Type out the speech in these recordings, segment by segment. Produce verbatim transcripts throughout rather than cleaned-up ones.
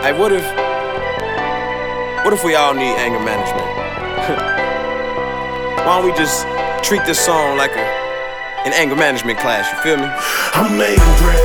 Hey, what if, what if we all need anger management? Why don't we just treat this song like a, an anger management class, you feel me? I'm angry,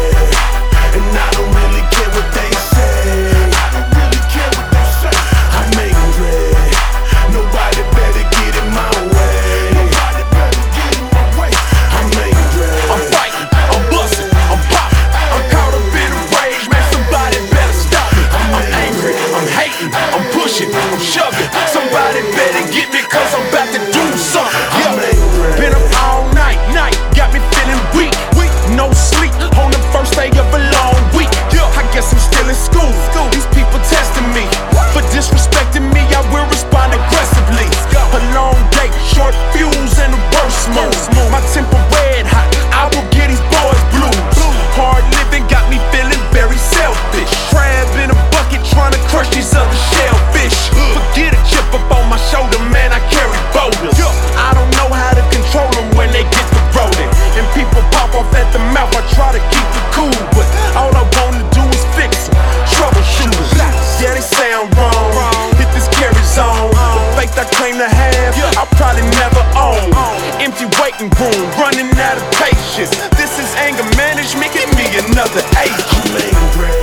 and I don't really care what they say. I don't really care what they say. I'm angry, nobody better get in my way. Nobody better get in my way. I'm angry, I'm fighting, I'm busting, I'm popping. I'm caught up in a rage, man, somebody better stop me. I'm angry, I'm hating, I'm pushing, I'm shoving. Somebody better get me, cause I'm about to do something. I'm Yeah. angry. Been up all night, night, got me feeling weak, weak. No sleep on the first day of a long week. Yeah. I guess I'm still in school. school. These people testing me for disrespecting me. I will respond aggressively. A long day, short fuse, and a burst mode. My temper red hot. I will get these boys blues. Hard living got me feeling very selfish. Crab in a bucket trying to crush these other shellfish. Forget a chip up on my shoulder, man. I carry boulders. I don't know how to control them when they get to rolling. And people pop off at the mouth. I try to keep it cool, but all I wanna do is fix them. Troubleshooters. Yeah, they say I'm wrong. If this carries on, the faith I claim to have, I'll probably never own. Empty waiting room, running out of patience. This is anger management. Give me another agent. I'm angry,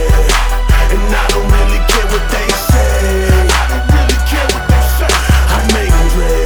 and I don't really care what they say. I don't really care what they say. I'm angry,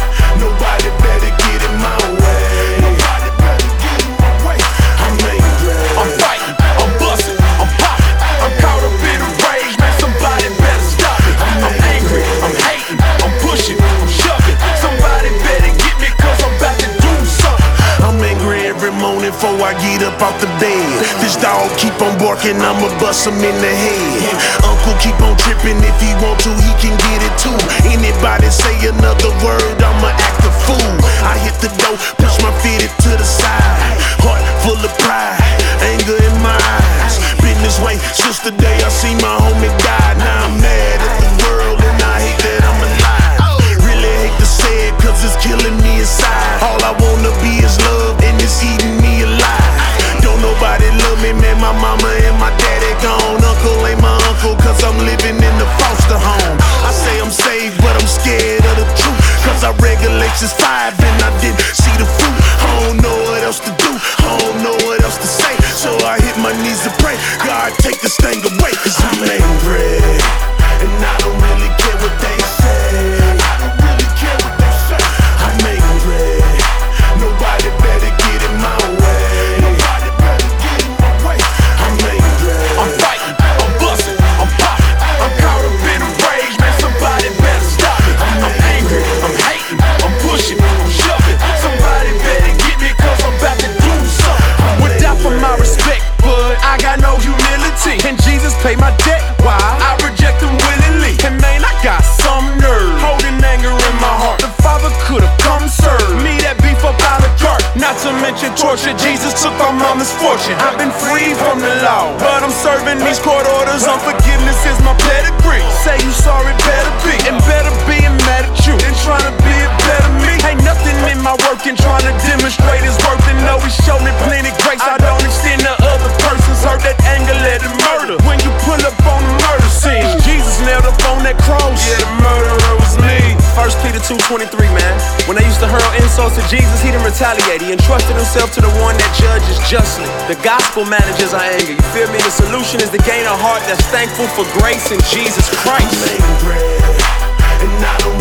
nobody better get in my way. Nobody better get in my way. I'm angry, I'm fighting, I'm busting, I'm popping. I'm caught up in a rage, man, somebody better stop me. I'm angry, I'm hating, I'm pushing, I'm shoving. Somebody better get me, cause I'm about to do something. I'm angry every morning before I get up off the bed. This dog keep on barking, I'ma bust him in the head. Uncle keep on tripping, if he want to, he can get it too. Anybody say another word, I'ma act a fool. I hit the door, push my feet to the side. Heart full of pride, anger in my eyes. Been this way since the day I see my homie die. Now I'm mad at the world and I hate that I'm alive. Really hate to say it, cause it's killing me inside. All I wanna be is loved and it's eating me alive. Don't nobody love me, man, my mama and my daddy gone. Uncle ain't my uncle, cause I'm living in the foster home. I say I'm saved, but I'm scared of the truth, cause I regulations five and I didn't see the fruit. I don't know what else to do, I don't know what else to say. So I hit my knees and pray, God take this thing away, cause I'm angry, and I don't really care what they say. I don't really care what they say. I'm angry, nobody better get in my way. Nobody better get in my way. I'm angry, I'm fighting, I'm busting, I'm popping. I'm caught up in a rage, man, somebody better stop me. I'm angry, I'm hating, I'm pushing, I'm shoving. Somebody better get me, cause I'm about to do something. Would die for my respect, but I got no humility. And Jesus paid my debt, why? I reject him willingly. And man, I got some nerve, holding anger in my heart. The Father could've come serve me that beef up out of cart. Not to mention torture, Jesus took my mama's fortune. I've been free from the law, but I'm serving these court orders. Unforgiveness is my pedigree. Say you sorry, better be, and better being mad at you than trying to be a better me. Ain't nothing in my work and trying to demonstrate his worth. And know he showed me plenty grace. I don't extend to other persons. Hurt that anger, let it murder. When you pull up on the murder scene, Jesus nailed up on that cross. Yeah, the murderer was me. First Peter two twenty-three, man. When they used to hurl insults to Jesus, he didn't retaliate. He entrusted himself to the one that judges justly. The gospel manages our anger, you feel me? The solution is to gain a heart that's thankful for grace in Jesus Christ. I'm angry, and I don't